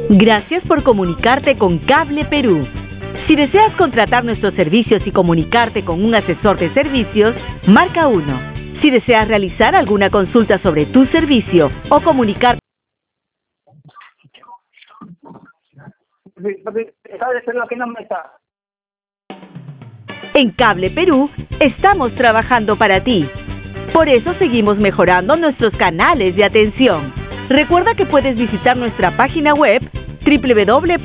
Gracias por comunicarte con Cable Perú. Si deseas contratar nuestros servicios y comunicarte con un asesor de servicios, marca 1. Si deseas realizar alguna consulta sobre tu servicio o comunicar... En Cable Perú, estamos trabajando para ti. Por eso seguimos mejorando nuestros canales de atención. Recuerda que puedes visitar nuestra página web www